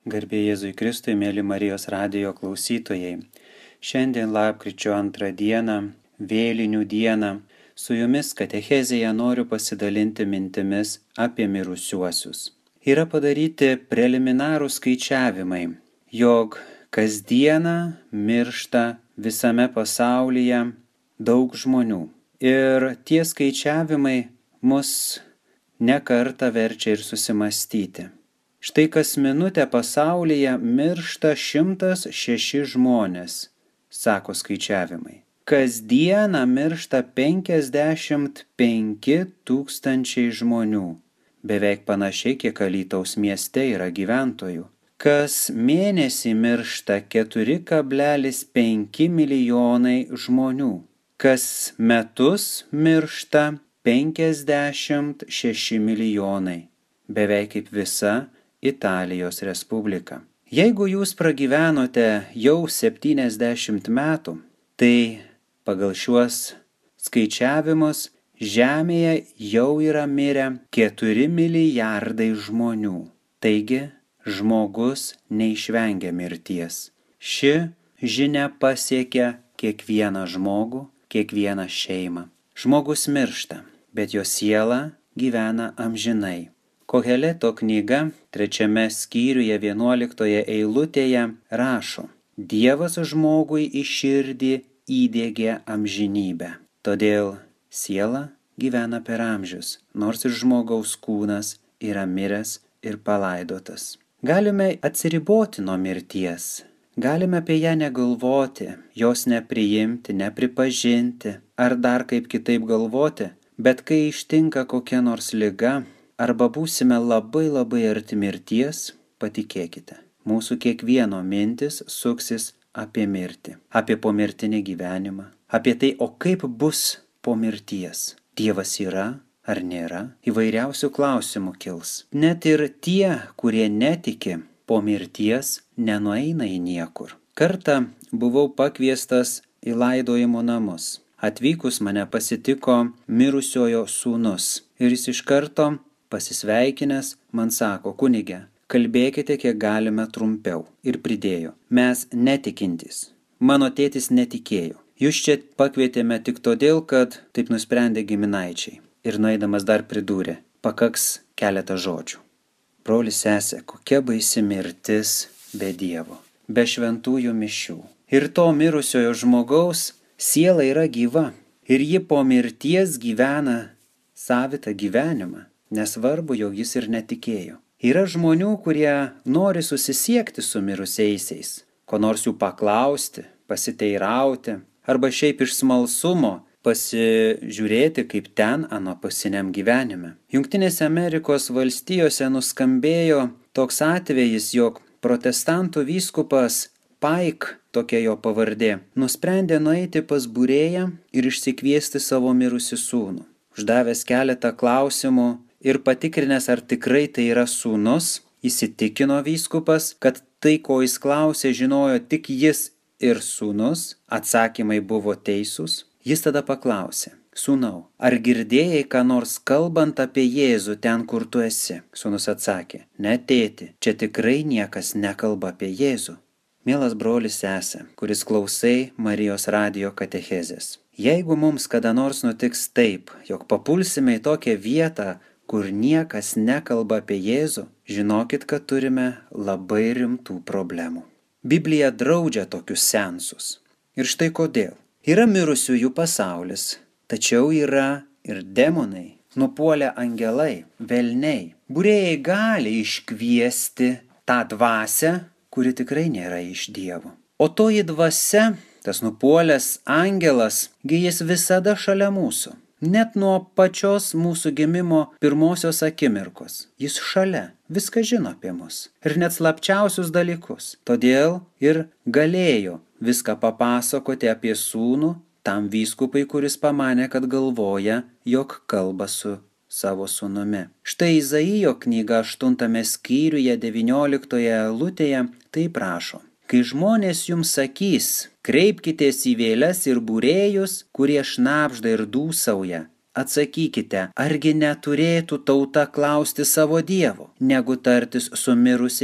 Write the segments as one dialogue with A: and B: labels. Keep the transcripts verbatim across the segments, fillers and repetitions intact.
A: Garbė Jėzui Kristui, mėly Marijos radijo klausytojai. Šiandien lapkričio antrą dieną, vėlinių dieną, su jumis katechezėje noriu pasidalinti mintimis apie mirusiuosius. Yra padaryti preliminarų skaičiavimai, jog kasdieną miršta visame pasaulyje daug žmonių. Ir tie skaičiavimai mus ne kartą verčia ir susimastyti. Štai kas minutę pasaulyje miršta šimtas šeši žmonės, sako skaičiavimai. Kasdieną miršta penkiasdešimt penki tūkstančiai žmonių, beveik panašiai kiek Alytaus mieste yra gyventojų. Kas mėnesį miršta keturi kablelis penki milijonai žmonių. Kas metus miršta penkiasdešimt šeši milijonai, beveik kaip visa Italijos Respublika. Jeigu jūs pragyvenote jau septyniasdešimt metų, tai pagal šiuos skaičiavimus Žemėje jau yra mirę keturi milijardai žmonių. Taigi, žmogus neišvengia mirties. Ši žinia pasiekia kiekvieną žmogų, kiekvieną šeimą. Žmogus miršta, bet jo siela gyvena amžinai. Koheleto knyga trečiame skyriuje vienuoliktoje eilutėje rašo: Dievas žmogui į širdį įdiegė amžinybę. Todėl siela gyvena per amžius, nors ir žmogaus kūnas yra miręs ir palaidotas. Galime atsiriboti nuo mirties, galime apie ją negalvoti, jos nepriimti, nepripažinti ar dar kaip kitaip galvoti, bet kai ištinka kokia nors liga, arba būsime labai labai arti mirties, patikėkite, mūsų kiekvieno mintis suksis apie mirtį, apie pomirtinį gyvenimą, apie tai, o kaip bus po mirties. Dievas yra ar nėra, įvairiausių klausimų kils. Net ir tie, kurie netiki, po mirties nenueina į niekur. Kartą buvau pakviestas į laidojimo namus. Atvykus mane pasitiko mirusiojo sūnus ir jis iš karto pasisveikinęs man sako: kunige, kalbėkite kiek galime trumpiau. Ir pridėjo: mes netikintys. Mano tėtis netikėjo. Jūs čia pakvietėme tik todėl, kad taip nusprendė giminaičiai. Ir nueidamas dar pridūrė: pakaks keletą žodžių. Brolis, sesė, kokia baisi mirtis be Dievo, be šventųjų mišių. Ir to mirusiojo žmogaus siela yra gyva. Ir ji po mirties gyvena savitą gyvenimą. Nesvarbu, jog jis ir netikėjo. Yra žmonių, kurie nori susisiekti su mirusiaisiais, ko nors jų paklausti, pasiteirauti, arba šiaip iš smalsumo pasižiūrėti, kaip ten anapusiniam gyvenime. Jungtinėse Amerikos valstijose nuskambėjo toks atvejis, jog protestantų vyskupas Pike, tokia jo pavardė, nusprendė nueiti pas būrėją ir išsikviesti savo mirusį sūnų. Uždavęs keletą klausimų ir patikrinęs, ar tikrai tai yra sūnus, įsitikino vyskupas, kad tai, ko jis klausė, žinojo tik jis ir sūnus, atsakymai buvo teisūs. Jis tada paklausė: sūnau, ar girdėjai ką nors kalbant apie Jėzų ten, kur tu esi? Sūnus atsakė: ne, tėti, čia tikrai niekas nekalba apie Jėzų. Mielas brolis, sesė, kuris klausai Marijos radijo katechezės. Jeigu mums kada nors nutiks taip, jog papulsime į tokią vietą, kur niekas nekalba apie Jėzų, žinokit, kad turime labai rimtų problemų. Biblija draudžia tokius seansus. Ir štai kodėl. Yra mirusiųjų pasaulis, tačiau yra ir demonai, nupuolę angelai, velniai. Būrėjai gali iškviesti tą dvasią, kuri tikrai nėra iš Dievo. O toji dvasia, tas nupuolęs angelas, gi jis visada šalia mūsų. Net nuo pačios mūsų gimimo pirmosios akimirkos. Jis šalia, viską žino apie mus. Ir net slapčiausius dalykus. Todėl ir galėjo viską papasakoti apie sūnų tam vyskupui, kuris pamanė, kad galvoja, jog kalba su savo sūnumi. Štai Izaijo knyga aštuntame skyriuje devynioliktoje eilutėje taip rašo: kai žmonės jums sakys, kreipkitės į vėles ir būrėjus, kurie šnabžda ir dūsauja, atsakykite, argi neturėtų tauta klausti savo Dievo, negu tartis su mirusiais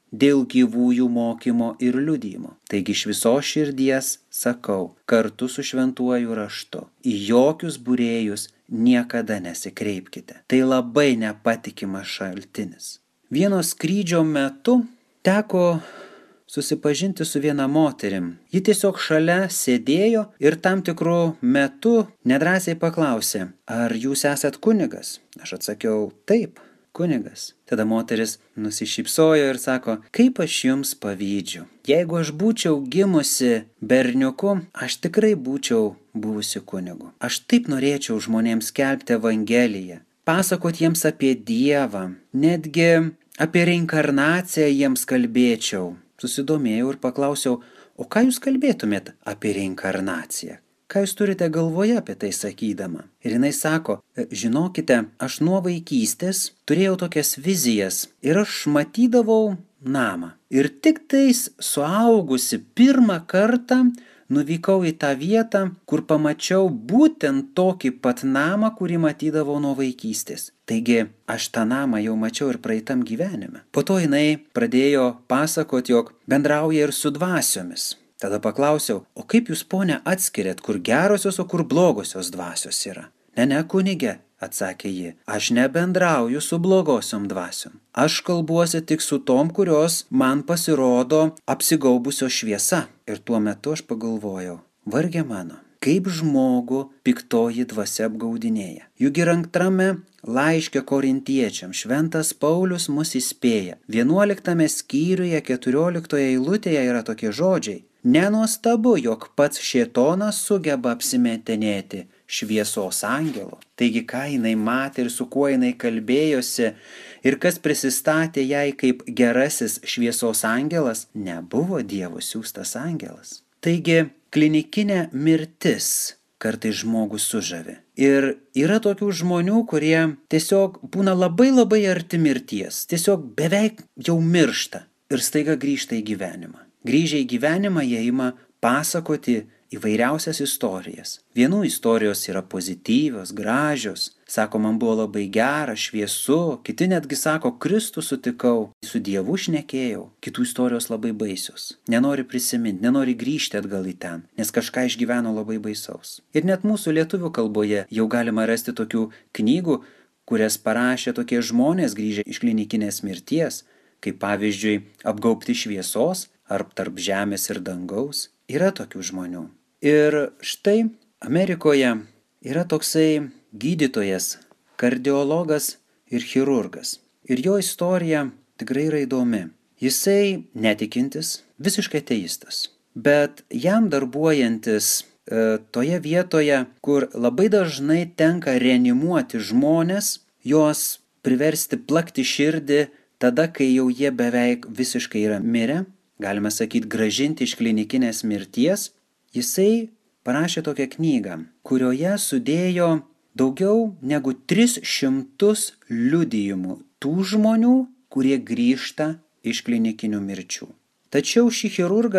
A: dėl gyvųjų mokymo ir liudijimo. Taigi iš visos širdies sakau, kartu su šventuoju raštu, į jokius būrėjus niekada nesikreipkite. Tai labai nepatikimas šaltinis. Vieno skrydžio metu teko susipažinti su viena moterim. Ji tiesiog šalia sėdėjo ir tam tikru metu nedrąsiai paklausė, ar jūs esat kunigas? Aš atsakiau, taip, kunigas. Tada moteris nusišypsojo ir sako, kaip aš jums pavydžiu. Jeigu aš būčiau gimusi berniuku, aš tikrai būčiau buvusi kunigu. Aš taip norėčiau žmonėms skelbti Evangeliją, pasakot jiems apie Dievą, netgi apie reinkarnaciją jiems kalbėčiau. Susidomėjau ir paklausiau, o ką jūs kalbėtumėt apie reinkarnaciją? Ką jūs turite galvoje apie tai sakydama? Ir jinai sako, žinokite, aš nuo vaikystės turėjau tokias vizijas ir aš matydavau namą. Ir tik tais suaugusi pirmą kartą nuvykau į tą vietą, kur pamačiau būtent tokį pat namą, kurį matydavau nuo vaikystės. Taigi, aš tą namą jau mačiau ir praeitam gyvenime. Po to jinai pradėjo pasakoti, jog bendrauja ir su dvasiomis. Tada paklausiau, o kaip jūs, ponia, atskiriat, kur gerosios, o kur blogosios dvasios yra? Ne, ne, kunige, atsakė ji, aš nebendrauju su blogosiom dvasiom. Aš kalbuosi tik su tom, kurios man pasirodo apsigaubusios šviesa. Ir tuo metu aš pagalvojau, varge mano, kaip žmogų piktoji dvasia apgaudinėja. Juk ir antrame laiške korintiečiam šventas Paulius mus įspėja. vienuoliktame skyriuje keturioliktoje eilutėje yra tokie žodžiai. Nenuostabu, jog pats šėtonas sugeba apsimetinėti šviesos angelo. Taigi, ką jinai matė ir su kuo jinai kalbėjosi ir kas prisistatė jai kaip gerasis šviesos angelas, nebuvo Dievo siųstas angelas. Taigi, klinikinė mirtis kartais žmogų sužavi. Ir yra tokių žmonių, kurie tiesiog būna labai labai arti mirties, tiesiog beveik jau miršta ir staiga grįžta į gyvenimą. Grįžę į gyvenimą jie ima pasakoti įvairiausias istorijas. Vienų istorijos yra pozityvios, gražios, sako, man buvo labai gera, šviesu, kiti netgi sako, Kristų sutikau, su Dievu šnekėjau, kitų istorijos labai baisios. Nenori prisiminti, nenori grįžti atgal į ten, nes kažką išgyveno labai baisaus. Ir net mūsų lietuvių kalboje jau galima rasti tokių knygų, kurias parašė tokie žmonės grįžę iš klinikinės mirties, kaip pavyzdžiui apgaubti šviesos ar tarp žemės ir dangaus. Yra tokių žmonių. Ir štai Amerikoje yra toksai gydytojas, kardiologas ir chirurgas. Ir jo istorija tikrai yra įdomi. Jisai netikintis, visiškai ateistas. Bet jam darbuojantis e, toje vietoje, kur labai dažnai tenka reanimuoti žmones, juos priversti plakti širdį tada, kai jau jie beveik visiškai yra mirę, galime sakyti, gražinti iš klinikinės mirties, jisai parašė tokią knygą, kurioje sudėjo daugiau negu tris šimtus liudijimų tų žmonių, kurie grįžta iš klinikinių mirčių. Tačiau šį chirurgą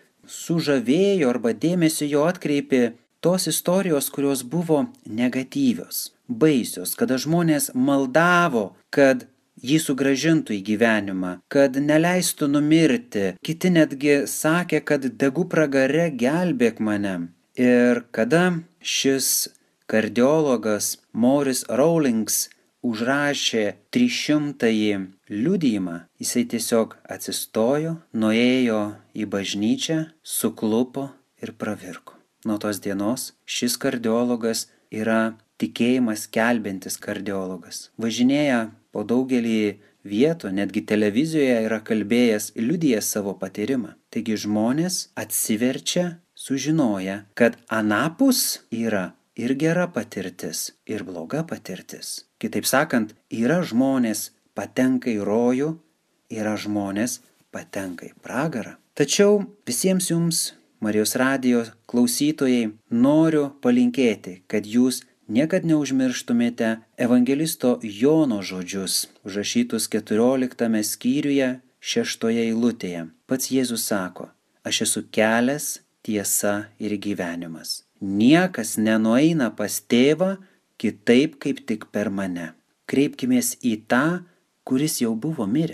A: sužavėjo arba dėmesį jo atkreipė tos istorijos, kurios buvo negatyvios, baisios, kada žmonės maldavo, kad jį sugrąžintų į gyvenimą, kad neleistų numirti. Kiti netgi sakė, kad degu pragare, gelbėk mane. Ir kada šis kardiologas Morris Rawlings užrašė trišimtąjį liudijimą, jisai tiesiog atsistojo, nuėjo į bažnyčią, suklupo ir pravirko. Nuo tos dienos šis kardiologas yra tikėjimas skelbiantis kardiologas. Važinėja po daugelį vietų, netgi televizijoje yra kalbėjęs, liudijęs savo patyrimą. Taigi žmonės atsiverčia, sužinoja, kad anapus yra ir gera patirtis, ir bloga patirtis. Kitaip sakant, yra žmonės patenka į rojų, yra žmonės patenka į pragarą. Tačiau visiems jums, Marijos radijo klausytojai, noriu palinkėti, kad jūs niekad neužmirštumėte evangelisto Jono žodžius, užrašytus keturioliktame skyriuje, šeštoje eilutėje. Pats Jėzus sako, aš esu kelias, tiesa ir gyvenimas. Niekas nenueina pas tėvą kitaip kaip tik per mane. Kreipkimės į tą, kuris jau buvo miręs.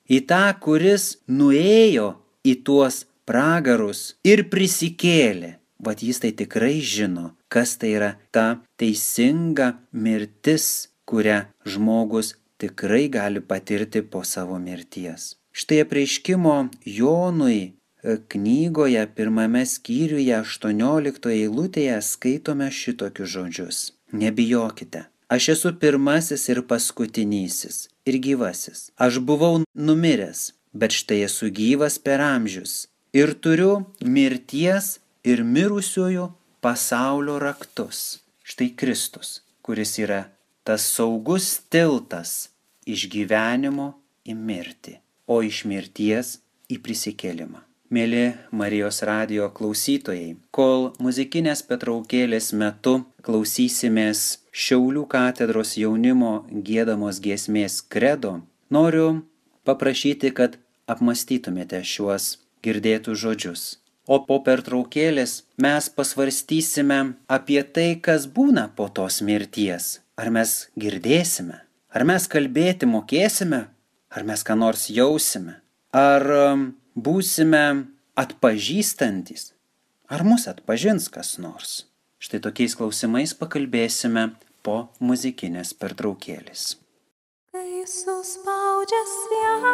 A: į tą, kuris nuėjo į tuos pragarus ir prisikėlė. Vat jis tai tikrai žino, kas tai yra ta teisinga mirtis, kurią žmogus tikrai gali patirti po savo mirties. Štai apreiškimo Jonui knygoje pirmame skyriuje aštuonioliktoje eilutėje skaitome šitokius žodžius. Nebijokite, aš esu pirmasis ir paskutinysis ir gyvasis. Aš buvau numiręs, bet štai esu gyvas per amžius ir turiu mirties ir mirusiųjų pasaulio raktus. Štai Kristus, kuris yra tas saugus tiltas iš gyvenimo į mirtį, o iš mirties į prisikėlimą. Mėly Marijos radijo klausytojai, kol muzikinės pertraukėlės metu klausysimės Šiaulių katedros jaunimo giedamos giesmės Credo, noriu paprašyti, kad apmąstytumėte šiuos girdėtus žodžius. O po pertraukėlės mes pasvarstysime apie tai, kas būna po tos mirties. Ar mes girdėsime? Ar mes kalbėti mokėsime? Ar mes ką nors jausime? Ar būsime atpažįstantis? Ar mus atpažins kas nors? Štai tokiais klausimais pakalbėsime po muzikinės pertraukėlės.
B: Kai suspaudžia sielą,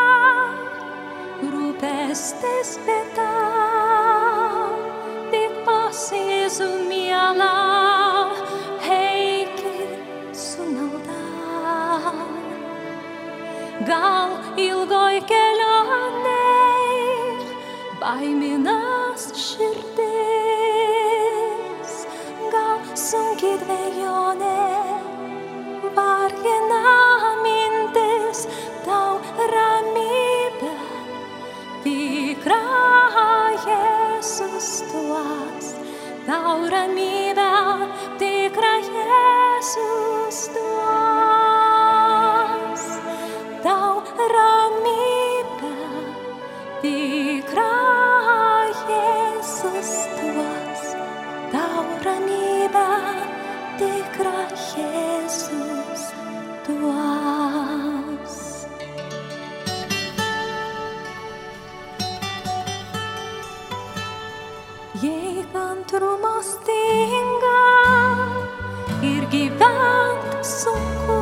B: rūpestis bėda, tik pas Jėzų mielą, eikit su malda. Gal ilgoj kelionėj baiminas širdis, gal sunki dvejonė, vargina mintis, tau ramybę tikra Jėzus duos, tau ramybę tikra Jėzus duos, tau ramybę tikra Jėzus duos, tau ramybę tikra Jėzus duos. Jei kantrumo stinga ir gyvent sunku,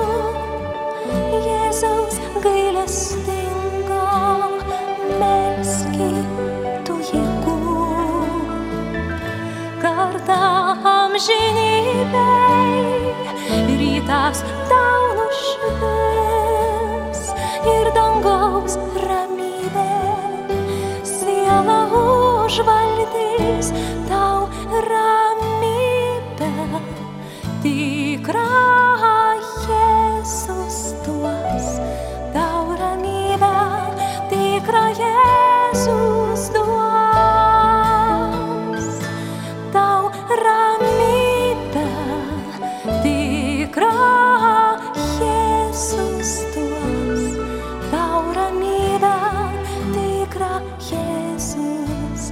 B: Jėzaus gailestingo melskit tų jėgų. Kartą amžinybėj rytas tau nušvis ir dangaus ramybė sielą užvaldys, tau ramybę tikra Jėzus duos, tau ramybę tikra Jėzus duos, tau ramybę tikra Jėzus duos, tau ramybę tikra Jėzus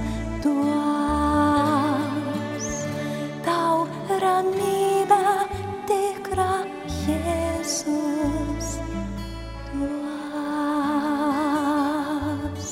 B: duos, tau ramybę tikra Jėzus duos.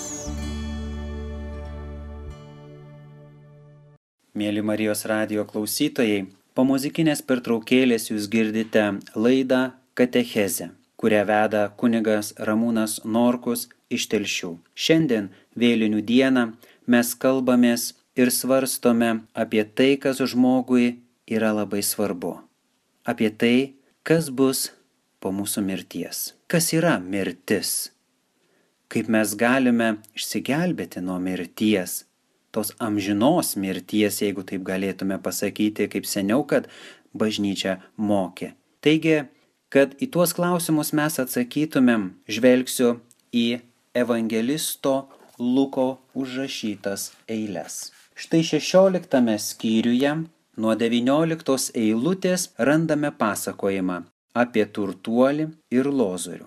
A: Mėly Marijos radijo klausytojai, po muzikinės pertraukėlės jūs girdite laidą Katechezę, kurią veda kunigas Ramūnas Norkus iš Telšių. Šiandien vėlinių dieną mes kalbamės ir svarstome apie tai, kas žmogui yra labai svarbu. Apie tai, kas bus po mūsų mirties. Kas yra mirtis? Kaip mes galime išsigelbėti nuo mirties, tos amžinos mirties, jeigu taip galėtume pasakyti, kaip seniau, kad bažnyčia mokė. Taigi, kad į tuos klausimus mes atsakytumėm, žvelgsiu į evangelisto Luko užrašytas eiles. Štai šešioliktame skyriuje nuo devynioliktos eilutės randame pasakojimą apie turtuolį ir lozorių.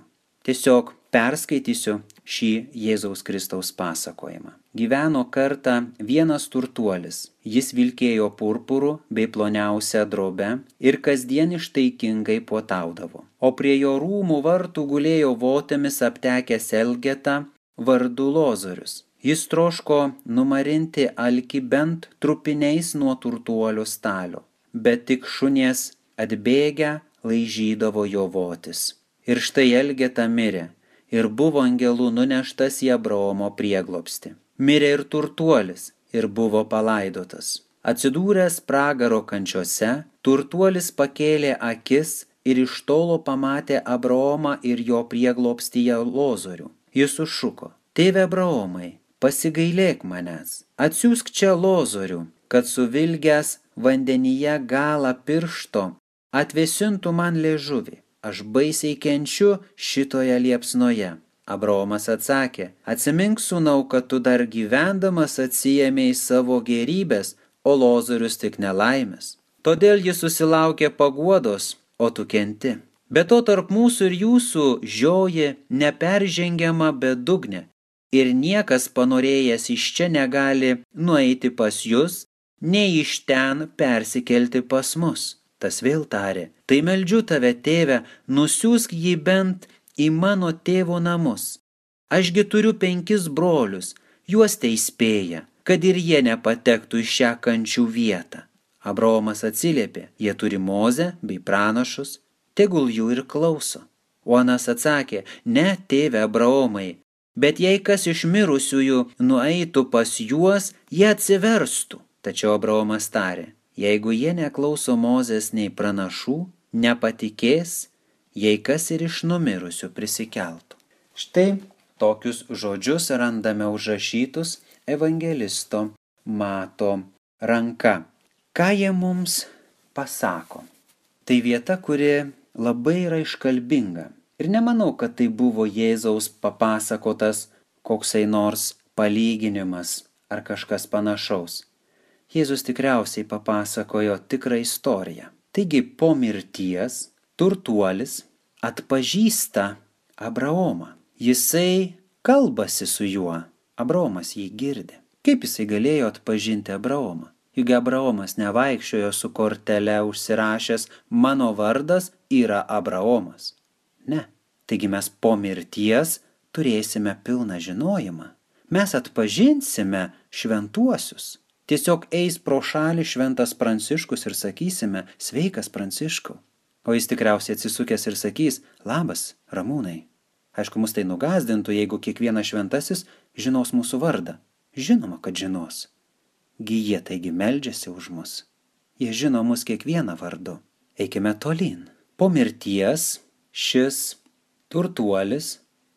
A: Tiesiog perskaitysiu šį Jėzaus Kristaus pasakojimą. Gyveno kartą vienas turtuolis. Jis vilkėjo purpuru bei ploniausią drobę ir kasdien ištaikingai puotaudavo. O prie jo rūmų vartų gulėjo votėmis aptekęs elgeta vardu Lozorius. Jis troško numarinti alkį bent trupiniais nuo turtuolio stalio, bet tik šunies atbėgę laižydavo jo votis. Ir štai elgeta mirė ir buvo angelų nuneštas į Abraomo prieglobstį. Mirė ir turtuolis ir buvo palaidotas. Atsidūręs pragaro kančiose, turtuolis pakėlė akis ir iš tolo pamatė Abraomą ir jo prieglobstyje Lozorių. Jis sušuko: Tėve Abraomai, pasigailėk manęs, atsiųsk čia Lozorių, kad suvilgęs vandenyje galą piršto atvėsintų man liežuvį. Aš baisiai kenčiu šitoje liepsnoje. Abraomas atsakė: Atsimink, sūnau, kad tu dar gyvendamas atsiėmei savo gėrybės, o Lozorius tik nelaimės. Todėl jis susilaukė paguodos, o tu kenti. Be to tarp mūsų ir jūsų žioji neperžengiama bedugnė, ir niekas panorėjęs iš čia negali nueiti pas jūs, nei iš ten persikelti pas mus. Tas vėl tarė: Tai meldžiu tave, tėve, nusiųsk jį bent į mano tėvo namus. Ašgi turiu penkis brolius, juos teįspėja, kad ir jie nepatektų į šią kančių vietą. Abraomas atsiliepė: Jie turi Mozę bei pranašus, tegul jų ir klauso. O anas atsakė: Ne, tėve Abraomai, bet jei kas iš mirusiųjų nueitų pas juos, jie atsiverstų. Tačiau Abraomas tarė: Jeigu jie neklauso Mozės nei pranašų, nepatikės, jei kas ir iš numirusių prisikeltų. Štai tokius žodžius randame užrašytus evangelisto Mato ranka. Ką jie mums pasako? Tai vieta, kuri labai yra iškalbinga. Ir nemanau, kad tai buvo Jėzaus papasakotas koksai nors palyginimas ar kažkas panašaus. Jėzus tikriausiai papasakojo tikrą istoriją. Taigi po mirties turtuolis atpažįsta Abraomą. Jisai kalbasi su juo. Abraomas jį girdi. Kaip jisai galėjo atpažinti Abraomą? Juk Abraomas nevaikščiojo su kortele užsirašęs: Mano vardas yra Abraomas. Ne. Taigi mes po mirties turėsime pilną žinojimą. Mes atpažinsime šventuosius. Tiesiog eis pro šalį šventas Pranciškus ir sakysime: Sveikas Pranciškau. O jis tikriausiai atsisukęs ir sakys: Labas, Ramūnai. Aišku, mus tai nugazdintų, jeigu kiekvienas šventasis žinos mūsų vardą. Žinoma, kad žinos. Gi jie taigi meldžiasi už mus. Jie žino mus kiekvieną vardu. Eikime tolyn. Po mirties šis turtuolis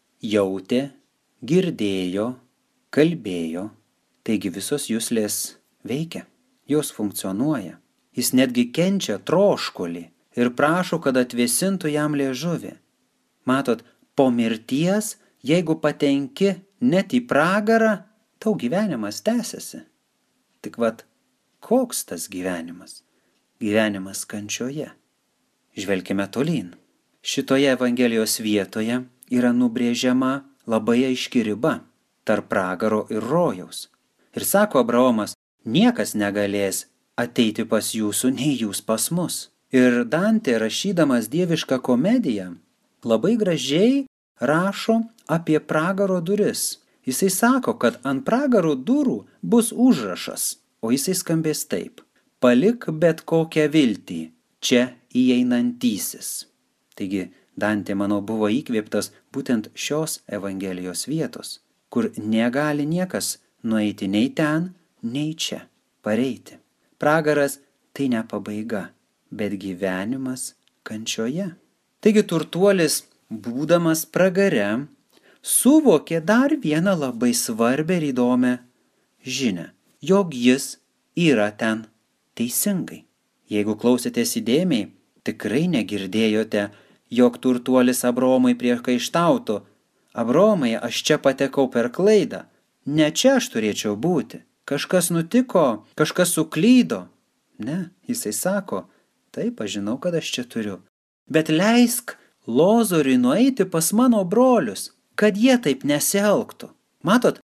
A: jautė, girdėjo, kalbėjo. Taigi visos juslės veikia, jos funkcionuoja. Jis netgi kenčia troškulį ir prašo, kad atvėsintų jam liežuvį. Matot, po mirties, jeigu patenki net į pragarą, tau gyvenimas tęsiasi. Tik vat, koks tas gyvenimas? Gyvenimas kančioje. Žvelkime tolyn. Šitoje Evangelijos vietoje yra nubrėžiama labai aiški riba tarp pragaro ir rojaus. Ir sako Abraomas: Niekas negalės ateiti pas jūsų, nei jūs pas mus. Ir Dantė, rašydamas dievišką komediją, labai gražiai rašo apie pragaro duris. Jisai sako, kad ant pragaro durų bus užrašas, o jisai skambės taip: Palik bet kokią viltį, čia įeinantysis. Taigi Dantė, manau, buvo įkvėptas būtent šios Evangelijos vietos, kur negali niekas nueiti nei ten, nei čia, pareiti. Pragaras tai ne pabaiga, bet gyvenimas kančioje. Taigi turtuolis, būdamas pragare, suvokė dar vieną labai svarbę ir įdomią žinią, jog jis yra ten teisingai. Jeigu klausėtės įdėmiai, tikrai negirdėjote, jog turtuolis Abraomui priekaištautų: Abraomai, aš čia patekau per klaidą. Ne čia aš turėčiau būti. Kažkas nutiko, kažkas suklydo. Ne, jisai sako: Taip, aš žinau, kad aš čia turiu. Bet leisk Lozoriui nueiti pas mano brolius, kad jie taip nesielgtų. Matot,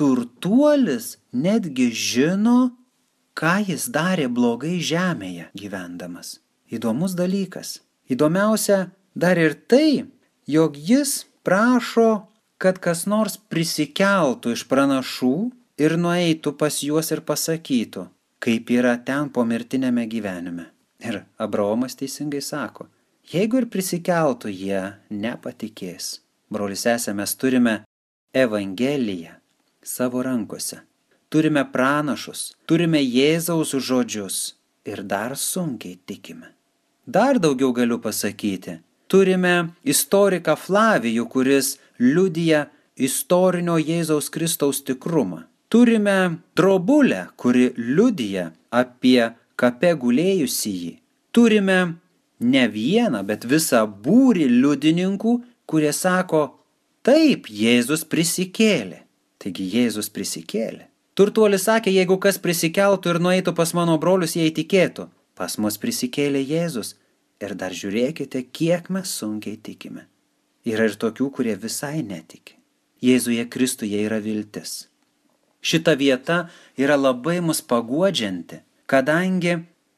A: turtuolis netgi žino, ką jis darė blogai žemėje gyvendamas. Įdomus dalykas. Įdomiausia dar ir tai, jog jis prašo, kad kas nors prisikeltų iš pranašų ir nueitų pas juos ir pasakytų, kaip yra ten pomirtinėme gyvenime. Ir Abraomas teisingai sako, jeigu ir prisikeltų, jie nepatikės. Brolis sesė, mes turime Evangeliją savo rankose. Turime pranašus, turime Jėzaus žodžius ir dar sunkiai tikime. Dar daugiau galiu pasakyti. Turime istoriką Flavijų, kuris liudija istorinio Jėzaus Kristaus tikrumą. Turime drobulę, kuri liudija apie kape gulėjusįjį. Turime ne vieną, bet visą būrį liudininkų, kurie sako, taip, Jėzus prisikėlė. Taigi Jėzus prisikėlė. Turtuolis sakė, jeigu kas prisikeltų ir nueitų pas mano brolius, jie įtikėtų. Pas mus prisikėlė Jėzus. Ir dar žiūrėkite, kiek mes sunkiai tikime. Yra ir tokių, kurie visai netiki. Jėzuje Kristuje yra viltis. Šita vieta yra labai mus paguodžianti, kadangi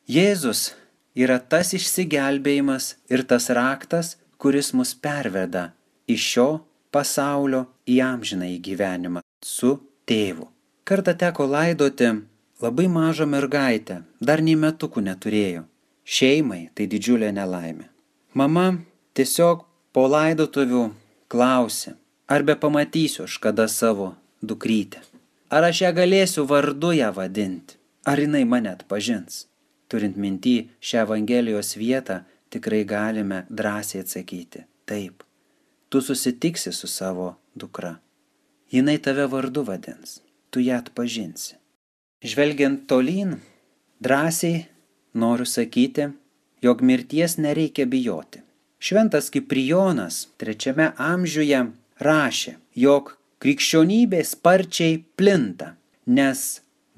A: Jėzus yra tas išsigelbėjimas ir tas raktas, kuris mus perveda iš šio pasaulio į amžinąjį gyvenimą su tėvu. Kartą teko laidoti labai mažą mergaitę, dar nei metukų neturėjo. Šeimai tai didžiulė nelaimė. Mama tiesiog po laidotuvių klausė, ar be pamatysiu aš kada savo dukrytę. Ar aš ją galėsiu vardu ją vadinti, ar jinai mane atpažins. Turint minty šią Evangelijos vietą, tikrai galime drąsiai atsakyti, taip, tu susitiksi su savo dukra. Jinai tave vardu vadins, tu ją atpažinsi. Žvelgiant tolyn, drąsiai noriu sakyti, jog mirties nereikia bijoti. Šventas Kiprijonas trečiame amžiuje rašė, jog krikščionybė sparčiai plinta, nes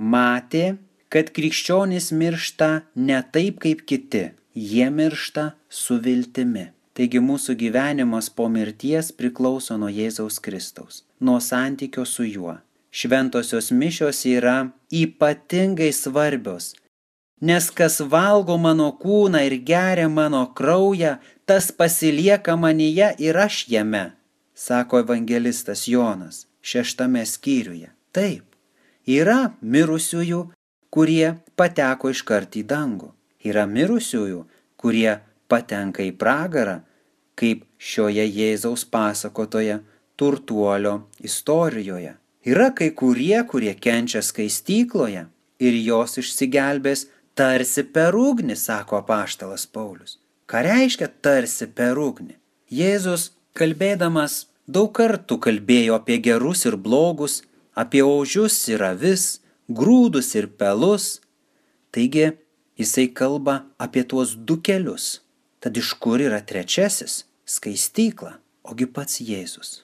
A: matė, kad krikščionys miršta ne taip kaip kiti, jie miršta su viltimi. Taigi mūsų gyvenimas po mirties priklauso nuo Jėzaus Kristaus, nuo santykio su juo. Šventosios mišios yra ypatingai svarbios, nes kas valgo mano kūną ir geria mano kraują, tas pasilieka manyje ir aš jame, sako evangelistas Jonas šeštame skyriuje. Taip, yra mirusiųjų, kurie pateko iškart į dangų. Yra mirusiųjų, kurie patenka į pragarą, kaip šioje Jėzaus pasakotoje turtuolio istorijoje. Yra kai kurie, kurie kenčia skaistykloje ir jos išsigelbės tarsi per ugnį, sako apaštalas Paulius. Ką reiškia tarsi per ugnį? Jėzus, kalbėdamas, daug kartų kalbėjo apie gerus ir blogus, apie ožius ir avis, grūdus ir pelus. Taigi, jisai kalba apie tuos du kelius. Tad iš kur yra trečiasis? Skaistykla, ogi pats Jėzus.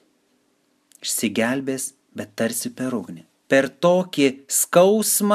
A: Išsigelbės, bet tarsi per ugnį. Per tokį skausmą,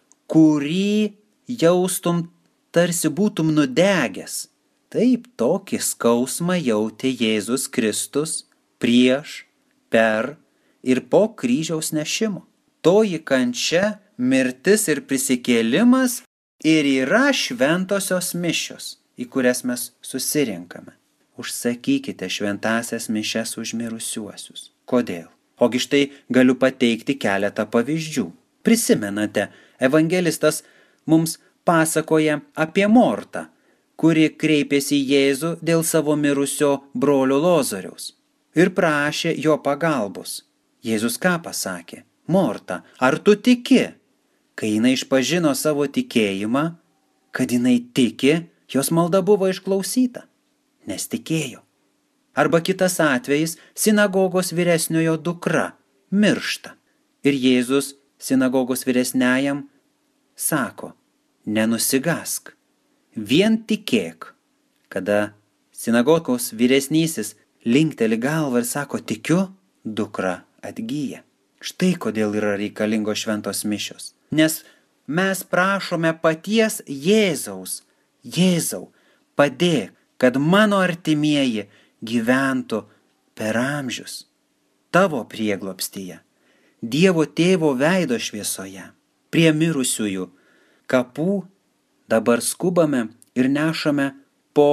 A: kurį jaustum tarsi būtum nudegęs. Taip, tokį skausmą jautė Jėzus Kristus prieš, per ir po kryžiaus nešimo. Toji kančia, mirtis ir prisikėlimas ir yra šventosios mišios, į kurias mes susirinkame. Užsakykite šventasias mišias už mirusiuosius. Kodėl? Ogi štai galiu pateikti keletą pavyzdžių. Prisimenate, evangelistas mums pasakoja apie Mortą, kuri kreipėsi į Jėzų dėl savo mirusio brolio Lozoriaus ir prašė jo pagalbos. Jėzus ką pasakė? Morta, ar tu tiki? Kai jinai išpažino savo tikėjimą, kad jinai tiki, jos malda buvo išklausyta, nes tikėjo. Arba kitas atvejis, sinagogos vyresniojo dukra miršta. Ir Jėzus sinagogos vyresniajam sako, nenusigask, vien tikėk. Kada sinagogos vyresnysis linkteli galvą ir sako, tikiu, dukra atgyja. Štai kodėl yra reikalingos šventos mišios. Nes mes prašome paties Jėzaus, Jėzau, padėk, kad mano artimieji gyventų per amžius tavo prieglobstyje, Dievo Tėvo veido šviesoje. Prie mirusiųjų kapų dabar skubame ir nešame po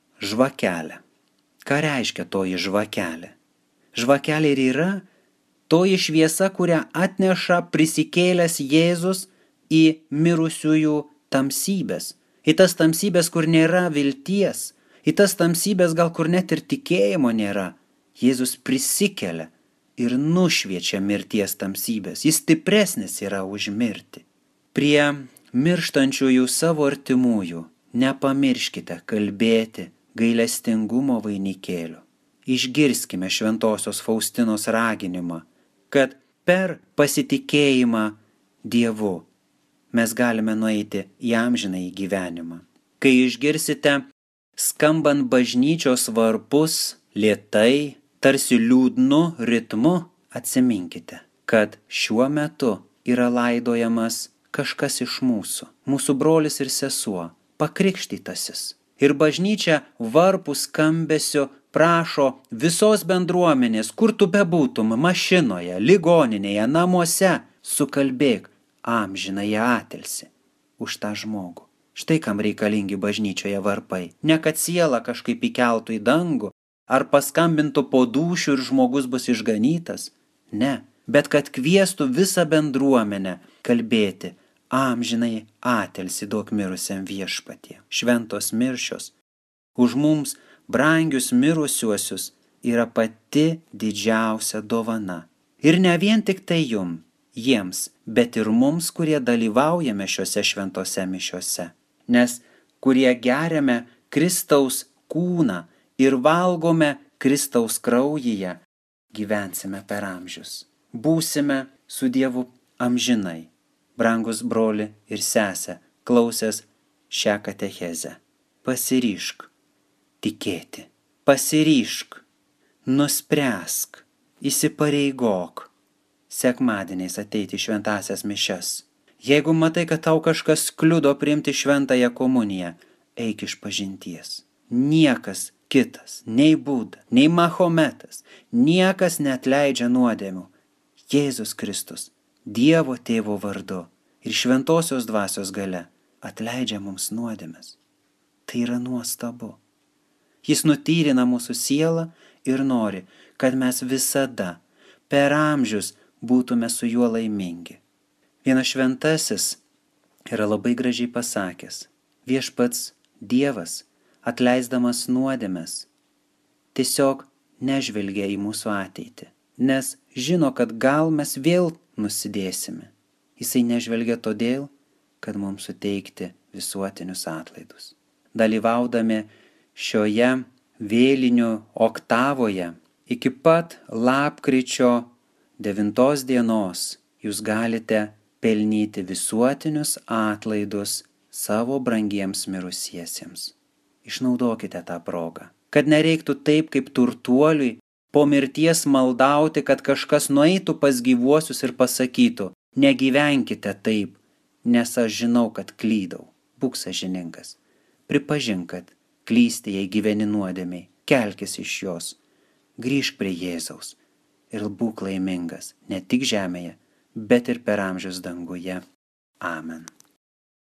A: žvakelę. Ką reiškia toji žvakelė? Žvakelė ir yra toji šviesa, kurią atneša prisikėlęs Jėzus į mirusiųjų tamsybės. Į tas tamsybės, kur nėra vilties, į tas tamsybės gal kur net ir tikėjimo nėra. Jėzus prisikelia ir nušviečia mirties tamsybės. Jis stipresnis yra už mirtį. Prie mirštančiųjų savo artimųjų nepamirškite kalbėti gailestingumo vainikėlių. Išgirskime šventosios Faustinos raginimą, kad per pasitikėjimą Dievu mes galime nueiti į amžinąjį gyvenimą. Kai išgirsite skambant bažnyčios varpus lėtai, tarsi liūdnu ritmu, atsiminkite, kad šiuo metu yra laidojamas kažkas iš mūsų, mūsų brolis ir sesuo, pakrikštytasis. Ir bažnyčia varpų skambesio prašo visos bendruomenės, kur tu bebūtum, mašinoje, ligoninėje, namuose, sukalbėk amžinąją atilsį už tą žmogų. Štai kam reikalingi bažnyčioje varpai. Ne kad siela kažkaip įkeltų į dangų, ar paskambintų po dūšių ir žmogus bus išganytas. Ne, bet kad kviestų visą bendruomenę kalbėti amžinai atilsį duok mirusiam Viešpatie. Šventos miršios už mums brangius mirusiuosius yra pati didžiausia dovana. Ir ne vien tik tai jum, jiems, bet ir mums, kurie dalyvaujame šiuose šventose mišiuose. Nes kurie geriame Kristaus kūną ir valgome Kristaus kraujyje, gyvensime per amžius. Būsime su Dievu amžinai. Brangus broli ir sesė, klausęs šią katechezę. Pasiryžk tikėti, pasiryžk, nuspręsk, įsipareigok sekmadieniais ateiti į šventąsias mišias. Jeigu matai, kad tau kažkas kliudo priimti šventąją komuniją, eik iš pažinties. Niekas kitas, nei Buda, nei Mahometas, niekas neatleidžia nuodėmių. Jėzus Kristus, Dievo Tėvo vardu ir šventosios dvasios galia atleidžia mums nuodėmes. Tai yra nuostabu. Jis nutyrina mūsų sielą ir nori, kad mes visada per amžius būtume su juo laimingi. Vienas šventasis yra labai gražiai pasakęs: Viešpats Dievas, atleisdamas nuodėmes, tiesiog nežvelgia į mūsų ateitį, nes žino, kad gal mes vėl nusidėsime. Jisai nežvelgia todėl, kad mums suteikti visuotinius atlaidus. Dalyvaudami šioje vėlinių oktavoje iki pat lapkričio devintos dienos jūs galite pelnyti visuotinius atlaidus savo brangiems mirusiesiems. Išnaudokite tą progą, kad nereiktų taip kaip turtuoliui po mirties maldauti, kad kažkas nueitų pas gyvuosius ir pasakytų: negyvenkite taip, nes aš žinau, kad klydau. Būk sąžiningas. Pripažink, kad klysti, jei gyveni nuodėmiai, kelkis iš jos, grįžk prie Jėzaus ir būk laimingas ne tik žemėje, bet ir per amžius danguje. Amen.